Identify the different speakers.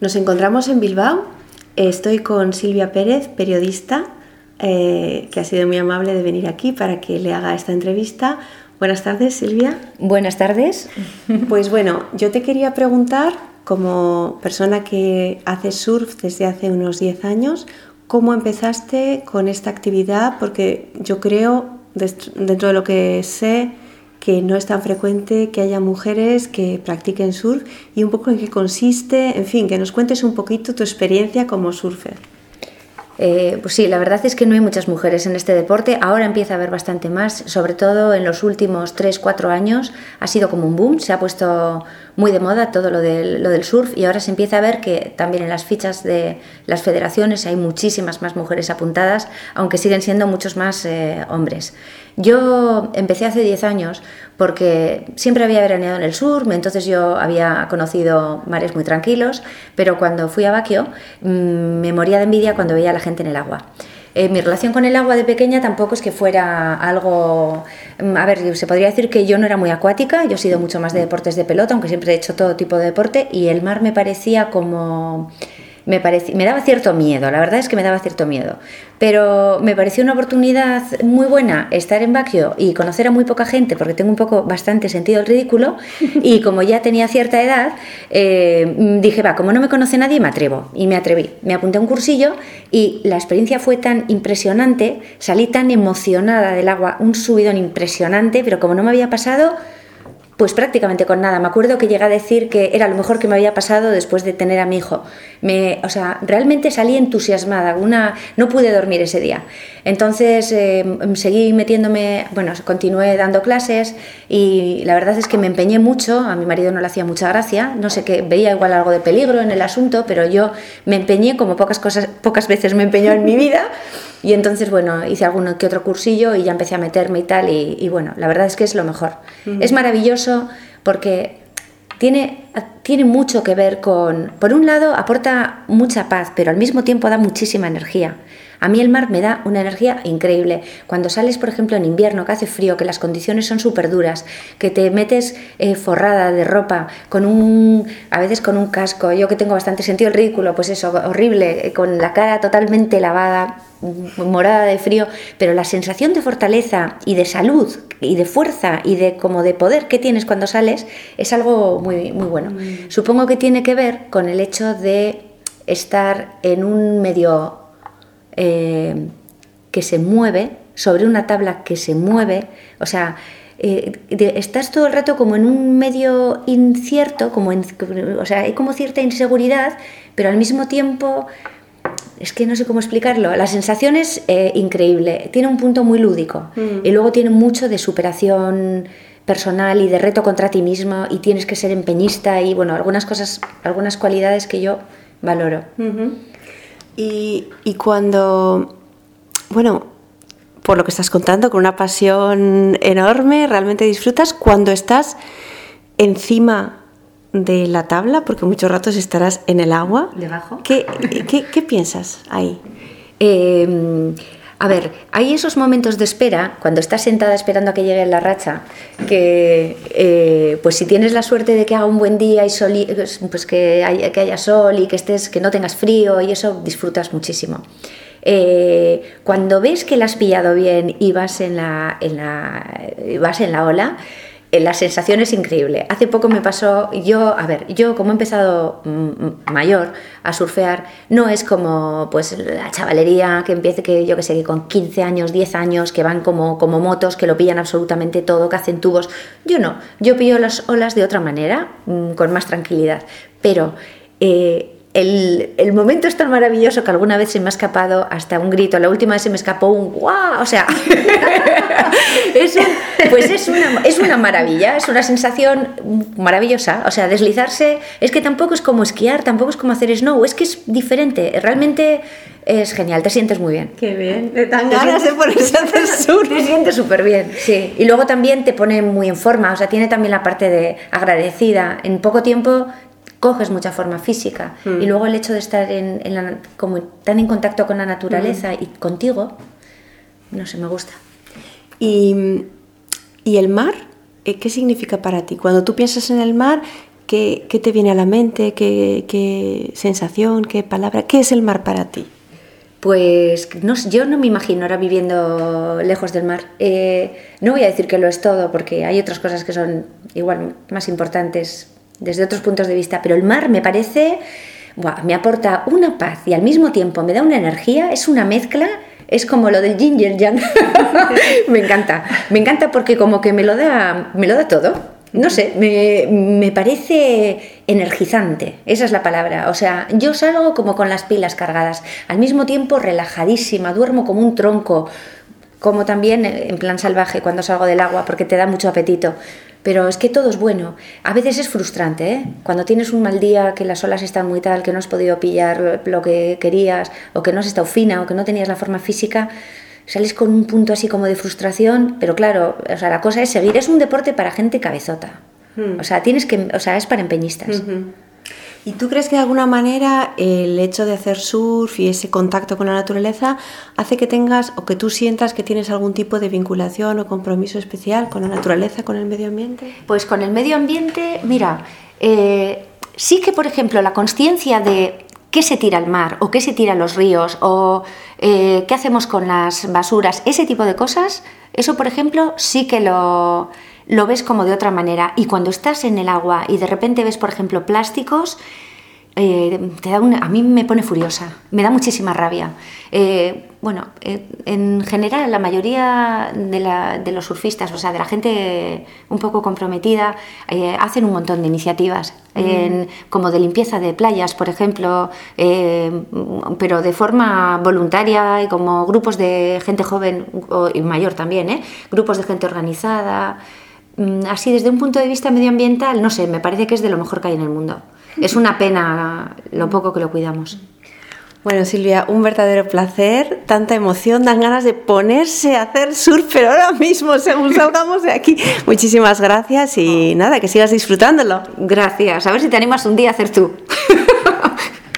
Speaker 1: Nos encontramos en Bilbao. Estoy con Silvia Pérez, periodista, que ha sido muy amable de venir aquí para que le haga esta entrevista. Buenas tardes, Silvia.
Speaker 2: Buenas tardes.
Speaker 1: Pues bueno, yo te quería preguntar, como persona que hace surf desde hace unos 10 años, ¿cómo empezaste con esta actividad? Porque yo creo, dentro de lo que sé, que no es tan frecuente que haya mujeres que practiquen surf, y un poco en qué consiste, en fin, que nos cuentes un poquito tu experiencia como surfer.
Speaker 2: Pues sí, la verdad es que no hay muchas mujeres en este deporte. Ahora empieza a haber bastante más, sobre todo en los últimos 3-4 años ha sido como un boom, se ha puesto muy de moda todo lo del surf, y ahora se empieza a ver que también en las fichas de las federaciones hay muchísimas más mujeres apuntadas, aunque siguen siendo muchos más hombres. Yo empecé hace 10 años porque siempre había veraneado en el sur, entonces yo había conocido mares muy tranquilos, pero cuando fui a Baquio me moría de envidia cuando veía a la gente en el agua. Mi relación con el agua de pequeña tampoco es que fuera algo... A ver, se podría decir que yo no era muy acuática, yo he sido mucho más de deportes de pelota, aunque siempre he hecho todo tipo de deporte, y el mar me parecía como... Me daba cierto miedo, la verdad es que me daba cierto miedo, pero me pareció una oportunidad muy buena estar en Baquio y conocer a muy poca gente, porque tengo bastante sentido del ridículo, y como ya tenía cierta edad, dije, como no me conoce nadie, me atrevo, y me atreví. Me apunté a un cursillo y la experiencia fue tan impresionante, salí tan emocionada del agua, un subidón impresionante, pero como no me había pasado... Pues prácticamente con nada. Me acuerdo que llegué a decir que era lo mejor que me había pasado después de tener a mi hijo. Realmente salí entusiasmada. No pude dormir ese día. Entonces seguí metiéndome, continué dando clases, y la verdad es que me empeñé mucho. A mi marido no le hacía mucha gracia. No sé qué, veía igual algo de peligro en el asunto, pero yo me empeñé como pocas veces me empeñó en mi vida. Y entonces, hice alguno que otro cursillo y ya empecé a meterme y tal, y la verdad es que es lo mejor. Es maravilloso porque tiene mucho que ver con... Por un lado, aporta mucha paz, pero al mismo tiempo da muchísima energía. A mí el mar me da una energía increíble. Cuando sales, por ejemplo, en invierno, que hace frío, que las condiciones son súper duras, que te metes forrada de ropa, a veces con un casco, yo que tengo bastante sentido el ridículo, pues eso, horrible, con la cara totalmente lavada, morada de frío, pero la sensación de fortaleza y de salud y de fuerza y de poder que tienes cuando sales es algo muy, muy bueno. Supongo que tiene que ver con el hecho de estar en un medio que se mueve, sobre una tabla que se mueve, estás todo el rato como en un medio incierto, hay como cierta inseguridad, pero al mismo tiempo, es que no sé cómo explicarlo, la sensación es increíble, tiene un punto muy lúdico, y luego tiene mucho de superación personal y de reto contra ti mismo, y tienes que ser empeñista, y algunas cualidades que yo valoro.
Speaker 1: Y cuando, por lo que estás contando, con una pasión enorme, realmente disfrutas cuando estás encima de la tabla, porque muchos ratos estarás en el agua.
Speaker 2: ¿Debajo?
Speaker 1: ¿Qué piensas ahí?
Speaker 2: A ver, hay esos momentos de espera, cuando estás sentada esperando a que llegue la racha, que pues si tienes la suerte de que haga un buen día y sol, pues que haya sol y que no tengas frío, y eso disfrutas muchísimo. Cuando ves que la has pillado bien y vas en la ola, la sensación es increíble. Hace poco me pasó, yo como he empezado mayor a surfear, no es como pues la chavalería que empiece, que con 15 años, 10 años, que van como motos, que lo pillan absolutamente todo, que hacen tubos. Yo no, yo pillo las olas de otra manera, con más tranquilidad, pero... El momento es tan maravilloso que alguna vez se me ha escapado hasta un grito. La última vez se me escapó un ¡guau! Es una maravilla, es una sensación maravillosa. Deslizarse, es que tampoco es como esquiar, tampoco es como hacer snow, es que es diferente. Realmente es genial, te sientes muy bien.
Speaker 1: ¡Qué bien! Te dan ganas de ponerse a hacer surf.
Speaker 2: Te sientes súper bien, sí. Y luego también te pone muy en forma, tiene también la parte de agradecida. En poco tiempo... coges mucha forma física, y luego el hecho de estar como tan en contacto con la naturaleza y contigo, no sé, me gusta.
Speaker 1: ¿Y el mar? ¿Qué significa para ti? Cuando tú piensas en el mar, ¿qué te viene a la mente? ¿Qué sensación? ¿Qué palabra? ¿Qué es el mar para ti?
Speaker 2: Pues yo no me imagino ahora viviendo lejos del mar. No voy a decir que lo es todo, porque hay otras cosas que son igual más importantes desde otros puntos de vista, pero el mar me parece, me aporta una paz y al mismo tiempo me da una energía, es una mezcla, es como lo del yin y el yang. Me encanta porque como que me lo da todo. No sé, me parece energizante, esa es la palabra. O sea, yo salgo como con las pilas cargadas, al mismo tiempo relajadísima, duermo como un tronco, como también en plan salvaje cuando salgo del agua, porque te da mucho apetito. Pero es que todo es bueno. A veces es frustrante, ¿eh? Cuando tienes un mal día, que las olas están muy tal, que no has podido pillar lo que querías, o que no has estado fina, o que no tenías la forma física, sales con un punto así como de frustración, pero claro, o sea, la cosa es seguir. Es un deporte para gente cabezota. O sea, es para empeñistas.
Speaker 1: ¿Y tú crees que de alguna manera el hecho de hacer surf y ese contacto con la naturaleza hace que tengas o que tú sientas que tienes algún tipo de vinculación o compromiso especial con la naturaleza, con el medio ambiente?
Speaker 2: Pues con el medio ambiente, mira, sí que, por ejemplo, la consciencia de qué se tira al mar o qué se tira a los ríos o qué hacemos con las basuras, ese tipo de cosas, eso, por ejemplo, sí que lo ves como de otra manera. Y cuando estás en el agua y de repente ves, por ejemplo, plásticos, a mí me pone furiosa, me da muchísima rabia. En general la mayoría de los surfistas, o sea, de la gente un poco comprometida, hacen un montón de iniciativas, como de limpieza de playas, por ejemplo, pero de forma voluntaria y como grupos de gente joven y mayor también, grupos de gente organizada. Así, desde un punto de vista medioambiental, no sé, me parece que es de lo mejor que hay en el mundo. Es una pena lo poco que lo cuidamos.
Speaker 1: Bueno, Silvia, un verdadero placer, tanta emoción, dan ganas de ponerse a hacer surf, pero ahora mismo, según salgamos de aquí. Muchísimas gracias y nada, que sigas disfrutándolo.
Speaker 2: Gracias, a ver si te animas un día a hacer tú.